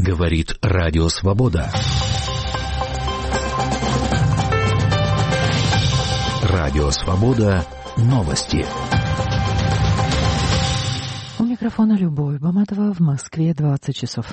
Говорит Радио Свобода. Радио Свобода. Новости. У микрофона Любовь Баматова. В Москве 20 часов.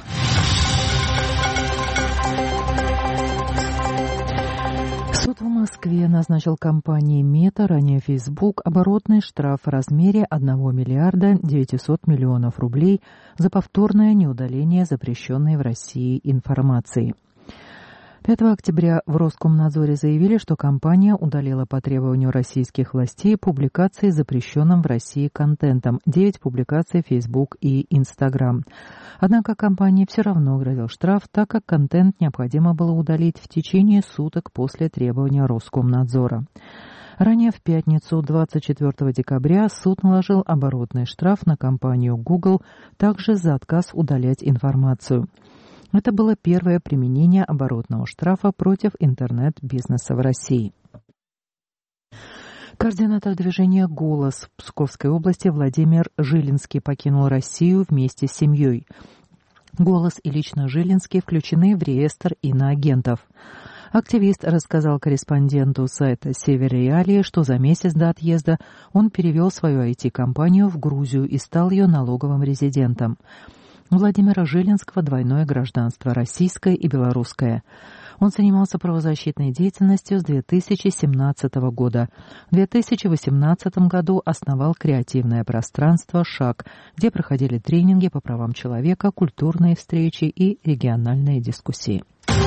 Суд в Москве назначил компании Мета, ранее Facebook, оборотный штраф в размере 1 миллиарда 900 миллионов рублей за повторное неудаление запрещенной в России информации. 5 октября в Роскомнадзоре заявили, что компания удалила по требованию российских властей публикации с запрещенным в России контентом, 9 публикаций Facebook и Instagram. Однако компании все равно грозил штраф, так как контент необходимо было удалить в течение суток после требования Роскомнадзора. Ранее в пятницу, 24 декабря, суд наложил оборотный штраф на компанию Google также за отказ удалять информацию. Это было первое применение оборотного штрафа против интернет-бизнеса в России. Координатор движения «Голос» в Псковской области Владимир Жилинский покинул Россию вместе с семьей. «Голос» и лично Жилинский включены в реестр иноагентов. Активист рассказал корреспонденту сайта «Север Реалии», что за месяц до отъезда он перевел свою IT-компанию в Грузию и стал ее налоговым резидентом. У Владимира Жилинского двойное гражданство – российское и белорусское. Он занимался правозащитной деятельностью с 2017 года. В 2018 году основал креативное пространство «Шаг», где проходили тренинги по правам человека, культурные встречи и региональные дискуссии.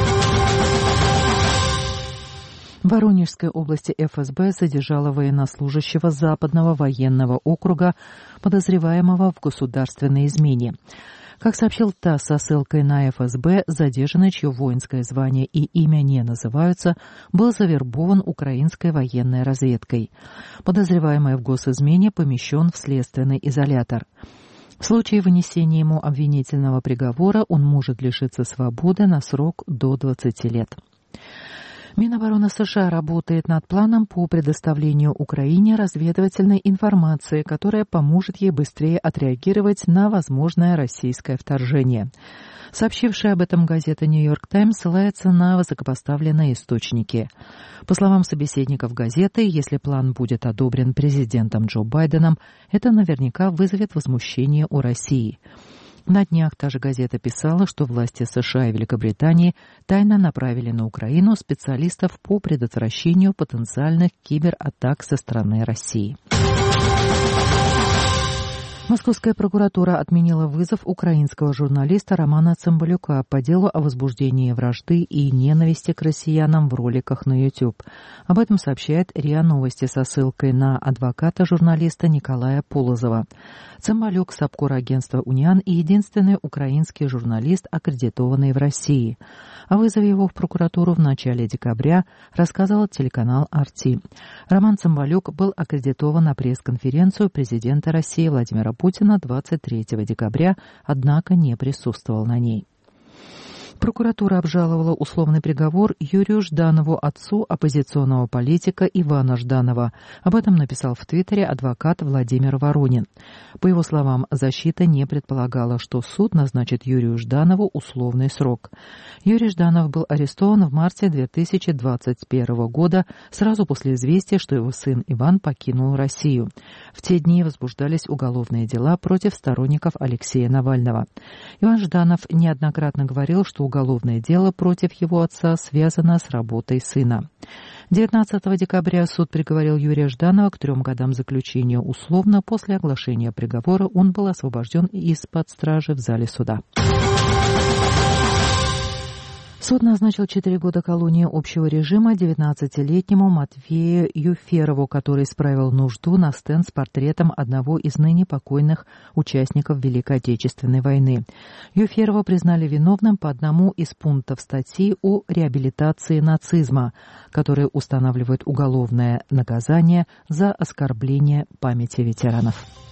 В Воронежской области ФСБ задержала военнослужащего Западного военного округа, подозреваемого в государственной измене. Как сообщил ТАСС со ссылкой на ФСБ, задержанный, чье воинское звание и имя не называются, был завербован украинской военной разведкой. Подозреваемый в госизмене помещен в следственный изолятор. В случае вынесения ему обвинительного приговора он может лишиться свободы на срок до 20 лет. Минобороны США работает над планом по предоставлению Украине разведывательной информации, которая поможет ей быстрее отреагировать на возможное российское вторжение. Сообщившая об этом газета «Нью-Йорк Таймс» ссылается на высокопоставленные источники. По словам собеседников газеты, если план будет одобрен президентом Джо Байденом, это наверняка вызовет возмущение у России. На днях та же газета писала, что власти США и Великобритании тайно направили на Украину специалистов по предотвращению потенциальных кибератак со стороны России. Московская прокуратура отменила вызов украинского журналиста Романа Цымбалюка по делу о возбуждении вражды и ненависти к россиянам в роликах на YouTube. Об этом сообщает РИА Новости со ссылкой на адвоката журналиста Николая Полозова. Цымбалюк – сапкор агентства «Униан» и единственный украинский журналист, аккредитованный в России. О вызове его в прокуратуру в начале декабря рассказывал телеканал «Арти». Роман Цымбалюк был аккредитован на пресс-конференцию президента России Владимира Путина 23 декабря, однако не присутствовал на ней. Прокуратура обжаловала условный приговор Юрию Жданову, отцу оппозиционного политика Ивана Жданова. Об этом написал в Твиттере адвокат Владимир Воронин. По его словам, защита не предполагала, что суд назначит Юрию Жданову условный срок. Юрий Жданов был арестован в марте 2021 года, сразу после известия, что его сын Иван покинул Россию. В те дни возбуждались уголовные дела против сторонников Алексея Навального. Иван Жданов неоднократно говорил, что уголовное дело против его отца связано с работой сына. 19 декабря суд приговорил Юрия Жданова к 3 годам заключения условно. После оглашения приговора он был освобожден из-под стражи в зале суда. Суд назначил 4 года колонии общего режима 19-летнему Матвею Юферову, который справил нужду на стенд с портретом одного из ныне покойных участников Великой Отечественной войны. Юферова признали виновным по одному из пунктов статьи о реабилитации нацизма, которые устанавливают уголовное наказание за оскорбление памяти ветеранов.